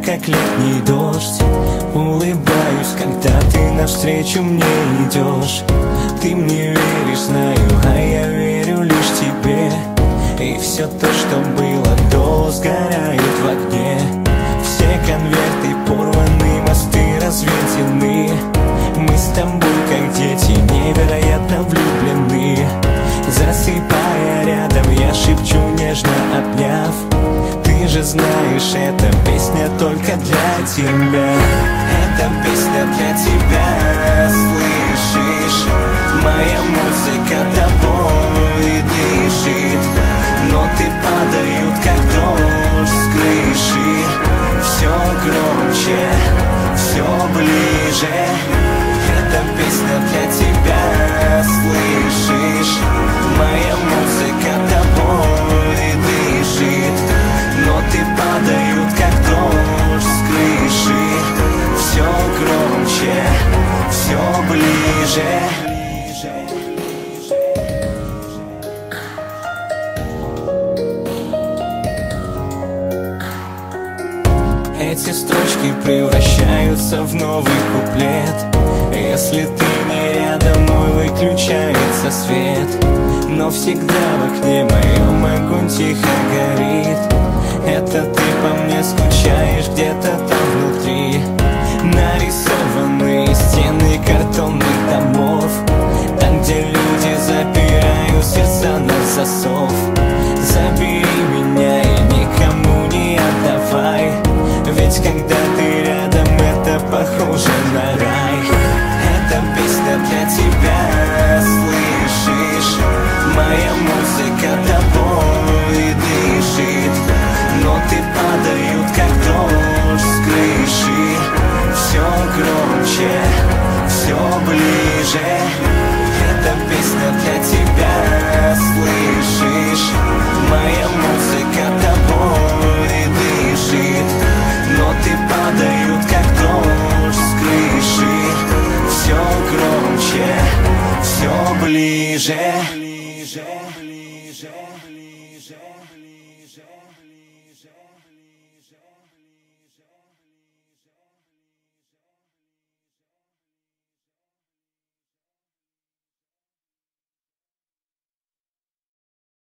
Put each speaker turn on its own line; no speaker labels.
как летний дождь. Улыбаюсь, когда ты навстречу мне идешь. Ты мне веришь, знаю, а я верю лишь тебе. И все то, что было до, сгорает в огне. Все конверты порваны, мосты разведены. Мы с тобой, как дети, невероятно влюблены. Засыпая рядом, я шепчу, нежно обняв: ты же знаешь, эта песня только для тебя. Эта песня для тебя, слышишь? Моя музыка тобой дышит. Ноты падают, как дождь с крыши. Все громче, все ближе. Эта песня для тебя, слышишь? Моя музыка тобой дышит. Ноты падают, как дождь с крыши. Все громче, все ближе. Эти строчки превращаются в новый куплет. Если ты не рядом, мой выключается свет. Но всегда в окне моем огонь тихо горит. Это ты по мне скучаешь где-то там внутри. Нарисованные стены картонных домов, там, где люди запирают сердца на засов. Забери меня и никому не отдавай, ведь когда ты рядом, это похоже на рай. Эта песня для тебя, слышишь? Моя музыка тобой дышит. Ноты падают, как дождь с крыши. Все громче, все ближе. Эта песня для тебя, слышишь? Моя музыка тобой дышит. Ноты падают, как дождь с крыши. Все громче, все ближе. Ближе, ближе, ближе.